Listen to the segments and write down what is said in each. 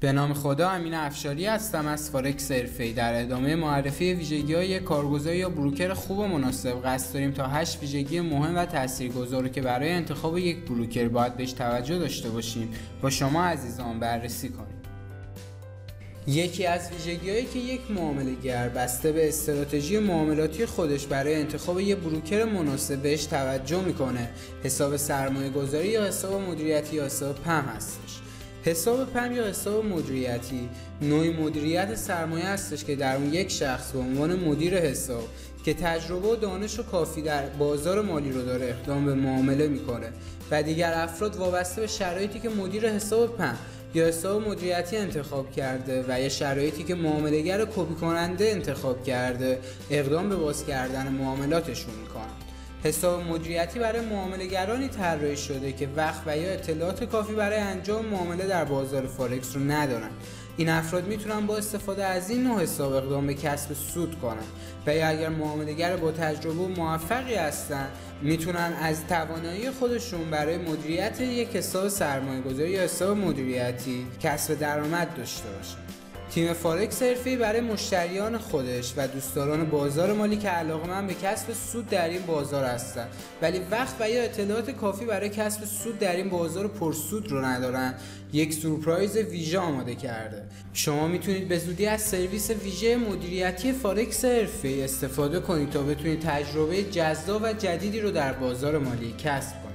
به نام خدا، امین افشاری هستم از فارکس حرفه‌ای. در ادامه معرفی ویژگی‌های کارگزار یا بروکر خوب و مناسب قصد داریم تا 8 ویژگی مهم و تاثیرگذار رو که برای انتخاب یک بروکر باید بهش توجه داشته باشیم با شما عزیزان بررسی کنیم. یکی از ویژگی‌هایی که یک معامله‌گر بسته به استراتژی معاملاتی خودش برای انتخاب یک بروکر مناسب بهش توجه میکنه، حساب سرمایه‌گذاری یا حساب مدیریتی یا حساب پم هستش. حساب پم یا حساب مدیریتی نوعی مدیریت سرمایه هستش که در اون یک شخص به عنوان مدیر حساب که تجربه و دانش کافی در بازار مالی رو داره اقدام به معامله میکنه و دیگر افراد وابسته به شرایطی که مدیر حساب پم یا حساب مدیریتی انتخاب کرده و یا شرایطی که معامله‌گر کپی کننده انتخاب کرده اقدام به باز کردن معاملاتشون میکنن. حساب مدیریتی برای معامله‌گرانی طراحی شده که وقت و یا اطلاعات کافی برای انجام معامله در بازار فارکس رو ندارن. این افراد میتونن با استفاده از این نوع حساب اقدام به کسب سود کنن و یا اگر معامله‌گر با تجربه و موفقی هستن میتونن از توانایی خودشون برای مدیریت یک حساب سرمایه‌گذاری یا حساب مدیریتی کسب درآمد داشته باشن. تیم فارکس حرفه‌ای برای مشتریان خودش و دوستداران بازار مالی که علاقه‌مند به کسب سود در این بازار هستند ولی وقت و یا اطلاعات کافی برای کسب سود در این بازار پرسود رو ندارن، یک سورپرایز ویژه آماده کرده. شما میتونید به زودی از سرویس ویژه مدیریتی فارکس حرفه‌ای استفاده کنید تا بتونید تجربه جذاب و جدیدی رو در بازار مالی کسب کنید.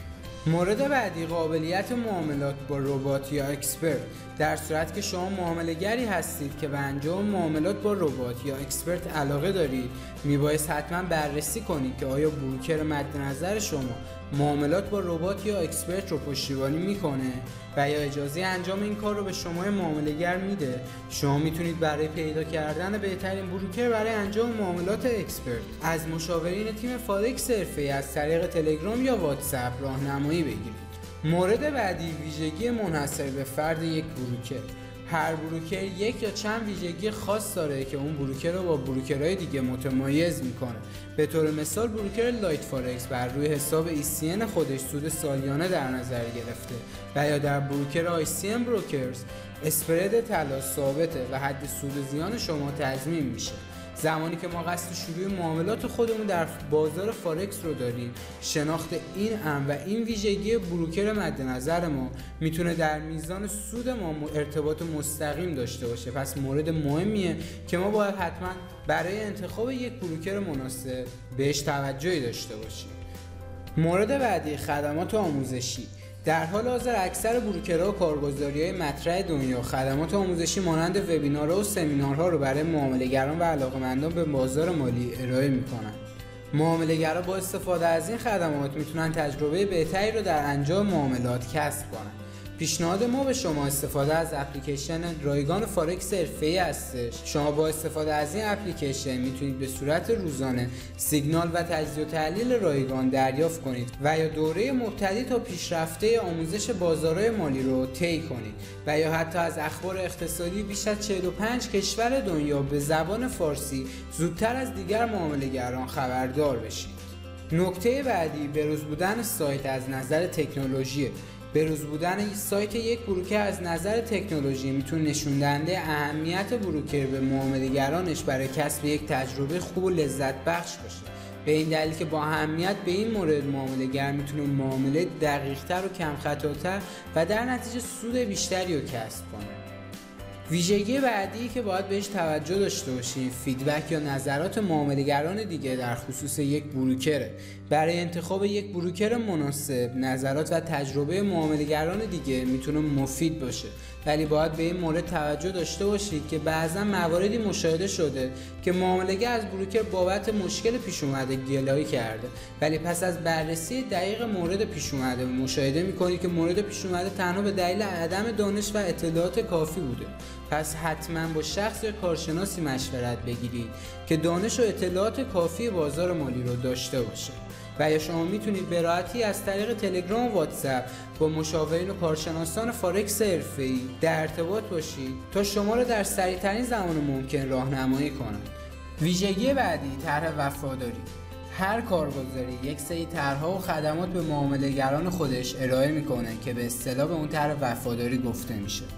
مورد بعدی، قابلیت معاملات با ربات یا اکسپرت. در صورت که شما معامله‌گری هستید که به انجام معاملات با ربات یا اکسپرت علاقه دارید، میبایست حتما بررسی کنید که آیا بروکر مد نظر شما معاملات با ربات یا اکسپرت رو پشتیبانی میکنه و یا اجازه انجام این کار رو به شما معامله‌گر میده. شما میتونید برای پیدا کردن بهترین بروکر برای انجام معاملات اکسپرت از مشاورین تیم فارکس حرفه‌ای از طریق تلگرام یا واتساپ راهنمایی بگیرید. مورد بعدی، ویژگی منحصر به فرد یک بروکر. هر بروکر یک یا چند ویژگی خاص داره که اون بروکر رو با بروکرهای دیگه متمایز میکنه. به طور مثال بروکر لایت فارکس بر روی حساب ECN خودش سود سالیانه در نظر گرفته و یا در بروکر ICM بروکرز اسپرد طلا ثابته و حد سود و زیان شما تضمین میشه. زمانی که ما قصد شروع معاملات خودمون در بازار فارکس رو داریم، شناخت این امر و این ویژگی بروکر مد نظر ما میتونه در میزان سود ما ارتباط مستقیم داشته باشه. پس مورد مهمیه که ما باید حتما برای انتخاب یک بروکر مناسب بهش توجهی داشته باشیم. مورد بعدی، خدمات آموزشی. در حال حاضر اکثر بروکرها و کارگزاری‌های مطرح دنیا خدمات آموزشی مانند وبینارها و سمینارها رو برای معامله‌گران و علاقه‌مندان به بازار مالی ارائه می‌کنند. معامله‌گرا با استفاده از این خدمات میتونن تجربه بهتری رو در انجام معاملات کسب کنند. پیشنهاد ما به شما استفاده از اپلیکیشن رایگان فارکس حرفه‌ای هستش. شما با استفاده از این اپلیکیشن میتونید به صورت روزانه سیگنال و تجزیه و تحلیل رایگان دریافت کنید و یا دوره مبتدی تا پیشرفته آموزش بازارهای مالی رو طی کنید و یا حتی از اخبار اقتصادی بیش از 45 کشور دنیا به زبان فارسی زودتر از دیگر معامله‌گران خبردار بشید. نکته بعدی، بروز بودن سایت از نظر تکنولوژی. بروز بودن سایت یک بروکر از نظر تکنولوژی میتونه نشون دهنده اهمیت بروکر به معامله‌گرانش برای کسب یک تجربه خوب و لذت بخش باشه. به این دلیل که با اهمیت به این مورد معامله‌گر میتونه معامله دقیق‌تر و کم خطاتر و در نتیجه سود بیشتری رو کسب کنه. ویژگی بعدی که باید بهش توجه داشته باشیم، فیدبک یا نظرات معامله‌گران دیگه در خصوص یک بروکره. برای انتخاب یک بروکر مناسب، نظرات و تجربه معامله‌گران دیگه میتونه مفید باشه، ولی باید به این مورد توجه داشته باشید که بعضا مواردی مشاهده شده که معامله‌گر از بروکر بابت مشکل پیش اومده گلایه کرده، ولی پس از بررسی دقیق مورد پیش اومده مشاهده می‌کنید که مورد پیش اومده تنها به دلیل عدم دانش و اطلاعات کافی بوده. پس حتما با شخص یا کارشناسی مشورت بگیرید که دانش و اطلاعات کافی بازار مالی رو داشته باشه. و یا شما میتونید به راحتی از طریق تلگرام و واتساپ با مشاورین و کارشناسان فارکس حرفه‌ای در ارتباط باشید تا شما را در سریع‌ترین زمان ممکن راهنمایی کنند. ویژگی بعدی، طرح وفاداری. هر کارگزاری یک سری طرح‌ها و خدمات به معامله‌گران خودش ارائه میکنه که به اصطلاح به اون طرح وفاداری گفته میشه.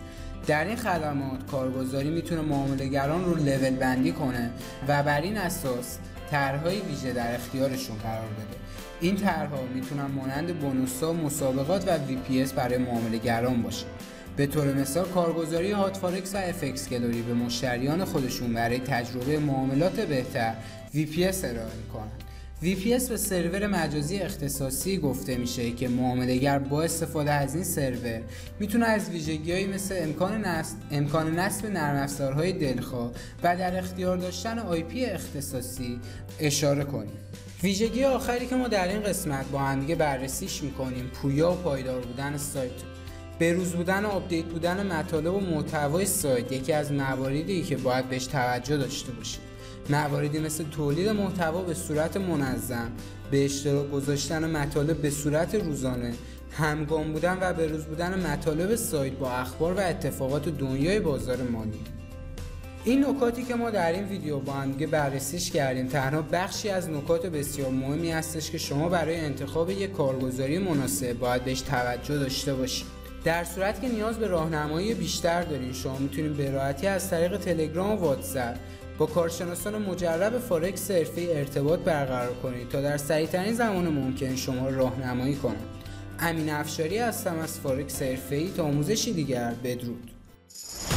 در این خدمات کارگزاری میتونه معامله‌گران رو لول بندی کنه و بر این اساس طرح‌های ویژه در اختیارشون قرار بده. این طرح‌ها میتونن مانند بونوس‌ها، مسابقات و VPS برای معامله‌گران باشه. به طور مثال کارگزاری هاتفارکس و FX گلوری به مشتریان خودشون برای تجربه معاملات بهتر VPS ارائه میکنن. VPS به سرور مجازی اختصاصی گفته میشه که معامله‌گر با استفاده از این سرور میتونه از ویژگی‌هایی مثل امکان نصب نرم افزارهای دلخواه و در اختیار داشتن IP اختصاصی اشاره کنیم. ویژگی آخری که ما در این قسمت با هم دیگه بررسیش میکنیم پویا و پایدار بودن سایت. بروز بودن و آپدیت بودن مطالب و محتوای سایت یکی از مواردی که باید بهش توجه داشته باشید. مواردی مثل تولید محتوا به صورت منظم، به اشتراک گذاشتن مطالب به صورت روزانه، همگام بودن و بروز بودن مطالب سایت با اخبار و اتفاقات دنیای بازار مالی. این نکاتی که ما در این ویدیو با هم دیگه بررسیش کردیم تنها بخشی از نکات بسیار مهمی هستش که شما برای انتخاب یک کارگزاری مناسب باید بهش توجه داشته باشید. در صورتی که نیاز به راهنمایی بیشتر دارین شما میتونید به راحتی از طریق تلگرام و واتساپ با کارشناسان مجرب فارکس حرفه‌ای ارتباط برقرار کنید تا در سریع‌ترین زمان ممکن شما را راهنمایی کنند. امین افشاری هستم از فارکس حرفه‌ای. تا آموزشی دیگر بدرود.